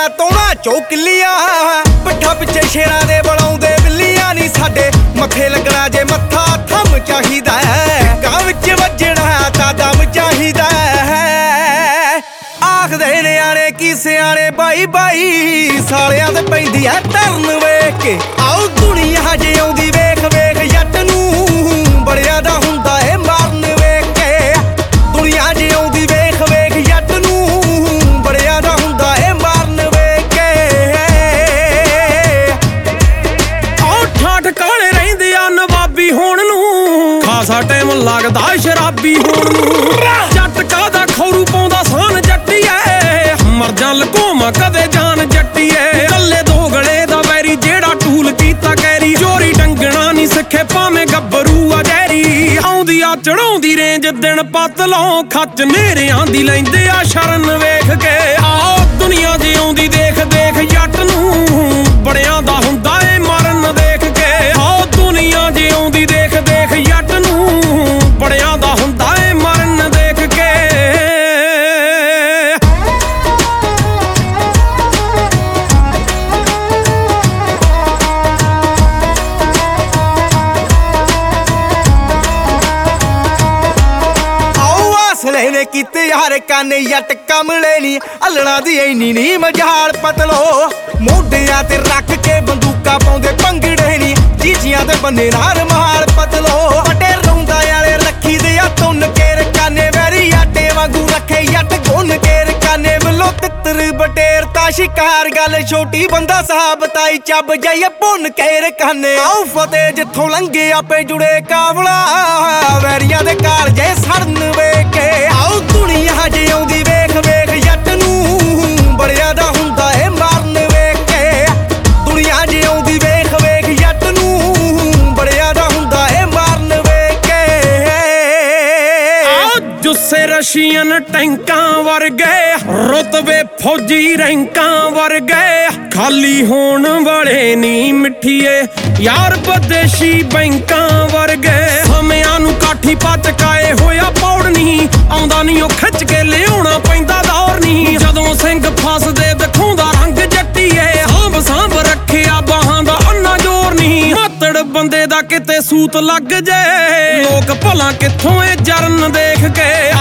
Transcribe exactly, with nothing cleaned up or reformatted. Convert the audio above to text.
ਦੀਆਂ ਤੋਣਾ ਚੋਕਲੀਆਂ ਪਿੱਠਾ ਪਿੱਛੇ ਸ਼ੇਰਾਂ ਦੇ ਬੁਲਾਉਂਦੇ ਬਿੱਲੀਆਂ ਨੀ ਸਾਡੇ ਮੱਥੇ ਲੱਗਣਾ ਜੇ ਮੱਥਾ ਥੰਮ ਚਾਹੀਦਾ ਕਾਂ ਵਿੱਚ ਵੱਜਣਾ ਤਾਂ ਦਮ ਚਾਹੀਦਾ ਆਖਦੇ ਨਿਆਣੇ ਕੀ ਸਿਆਣੇ ਬਾਈ ਬਾਈ ਸਾਲਿਆਂ ਤੇ ਪੈਂਦੀ ਐ ਧਰਨ ਵੇਖ ਕੇ ਆਓ ਦੁਨੀਆ ਜਿਉਂਦੀ ਵੇਖ ਵੇਖ ਜੱਟ ਨੂੰ ਬੜਿਆਂ ਦਾ ਹੁੰਦਾ ਏ ਮਾਰਨ ਵੇਖ ਕੇ ਦੁਨੀਆ ਜਿਉਂਦੀ ਵੇਖ ਵੇਖ ਜੱਟ ਨੂੰ ਬੜਿਆਂ ਦਾ ਹੁੰਦਾ ਏ ਮਾਰਨ ਵੇਖ ਕੇ ਆਓ ਠਾਠ ਕਾਲੇ ਰਹਿੰਦੇ ਆ ਨਵਾਬੀ ਹੋਣ ਨੂੰ ਖਾਸਾ ਟਾਈਮ ਲੱਗਦਾ ਸ਼ਰਾਬੀ ਹੋਣ ਨੂੰ ਜੱਟ ਕਾਦਾ ਖੌਰੂ ਪਾਉਂਦਾ ਸਾਨ ਜੱਟੀਏ ਮਰ ਜਾਂ ਲਕੋਮਾ ਕਦੇ ਜਾਨ ਜੱਟੀਏ ਕੱਲੇ ਦੋ ਗਲੇ ਦਾ ਵੈਰੀ ਜਿਹੜਾ ਟੂਲ ਕੀਤਾ ਕੈਰੀ ਚੋਰੀ ਡੰਗਣਾ ਨਹੀਂ ਸਿੱਖੇ ਭਾਵੇਂ ਗੱਭਰੂ ਆ ਜੈਰੀ ਆਉਂਦੀ ਆ ਚੜਾਉਂਦੀ ਰੇਂਜ ਦਿਨ ਪਤਲੋਂ ਖੱਚ ਨੇਰਿਆਂ ਦੀ ਲੈਂਦੇ ਆ ਸ਼ਰਨ ਵੇਖ ਕੇ ਆਓ ਦੁਨੀਆ ਜਿਉਂਦੀ ਦੇਖ ਦੇਖ ਜੱਟ ਨੂੰ ਬੜਿਆਂ ਦਾ ਹੁੰਦਾ ਏ ਮਰਨ ਦੇਖ ਕੇ ਆਓ ਦੁਨੀਆ ਜਿਉਂਦੀ ਦੇਖ ਦੇਖ ਜੱਟ ਨੂੰ ਬੜਿਆਂ ਦਾ ਹੁੰਦਾ ਏ ਮਰਨ ਦੇਖ ਕੇ ਨੇ ਕੀਤੇ ਯਾਰ ਕਾਨੇ ਜੱਟ ਕਮਲੇ ਨੀ ਅਲਣਾ ਦੀ ਐਨੀ ਨੀ ਮਜਾਲ ਪਤਲੋ ਮੋਢਿਆਂ ਤੇ ਰੱਖ ਕੇ ਬੰਦੂਕਾਂ ਪਾਉਂਦੇ ਪੰਗੜੇ ਨੀ ਜੀਜੀਆਂ ਦੇ ਬੰਨੇ ਨਾਲ ਰਮਾਲ ਪਤਲੋ ਵੱਡੇ ਰੌਂਦਾ ਵਾਲੇ ਰੱਖੀ ਦੇ ਆ ਤੁੰਨ ਕੇਰ ਕਾਨੇ ਵੈਰੀ ਆਟੇ ਵਾਂਗੂ ਰੱਖੇ ਜੱਟ ਗੁੰਨ ਕੇਰ ਕਾਨੇ ਵੱਲੋਂ ਤਿੱਤਰ ਬਟੇਰ ਤਾਂ ਸ਼ਿਕਾਰ ਗੱਲ ਛੋਟੀ ਬੰਦਾ ਸਾਹਬ ਤਾਈ ਚੱਬ ਜਾਈਏ ਭੁੰਨ ਕੇਰ ਕਾਨੇ ਆਓ ਫਤਿਹ ਜਿੱਥੋਂ ਲੰਘੇ ਆਪੇ ਜੁੜੇ ਕਾਵਲਾ ਵੈਰੀਆਂ ਦੇ ਕਾਲਜੇ ਸੜਨ ਵੇਖ ਕੇ ਆਓ ਦੁਨੀਆ ਜਿਉਂਦੀ ਵੇਖ ਵੇਖ ਜੱਟ ਨੂੰ ਬੜਿਆਂ ਦਾ ਹੁੰਦਾ ਏ ਮਾਰਨ ਵੇਖ ਕੇ ਦੁਨੀਆ ਜਿਉਂਦੀ ਵੇਖ ਵੇਖ ਜੱਟ ਨੂੰ ਬੜਿਆਂ ਦਾ ਹੁੰਦਾ ਏ ਮਾਰਨ ਵੇਖ ਕੇ ਆਓ ਜੁੱਸੇ ਰਸ਼ੀਅਨ ਟੈਂਕਾਂ ਵਰਗੇ ਰੁਤਬੇ ਫੌਜੀ ਰੈਂਕਾਂ ਵਰਗੇ ਖਾਲੀ ਹੋਣ ਵਾਲੇ ਨੀ ਮਿੱਠੀਏ ਯਾਰ ਵਿਦੇਸ਼ੀ ਬੈਂਕਾਂ ਵਰਗੇ ਸਮਿਆਂ ਨੂੰ ਕਾਠੀ ਪਚਕਾਏ ਹੋਇਆ ਪੌੜ ਨਹੀਂ ਆਉਂਦਾ ਨੀ ਉਹ ਖਿੱਚ ਕੇ ਲਿਆਉਣਾ ਪੈਂਦਾ ਦੌਰ ਨਹੀਂ ਜਦੋਂ ਸਿੰਘ ਫਸਦੇ ਦਿਖਾਉਂਦਾ ਰੰਗ ਜੱਟੀਏ ਸਾਂਭ ਸਾਂਭ ਰੱਖਿਆ ਬਾਹਾਂ ਦਾ ਅੰਨਾ ਜ਼ੋਰ ਨਹੀਂ ਮਾਤੜ ਬੰਦੇ ਦਾ ਕਿਤੇ ਸੂਤ ਲੱਗ ਜੇ ਲੋਕ ਭਲਾ ਕਿੱਥੋਂ ਏ ਜਰਨ ਦੇਖ ਕੇ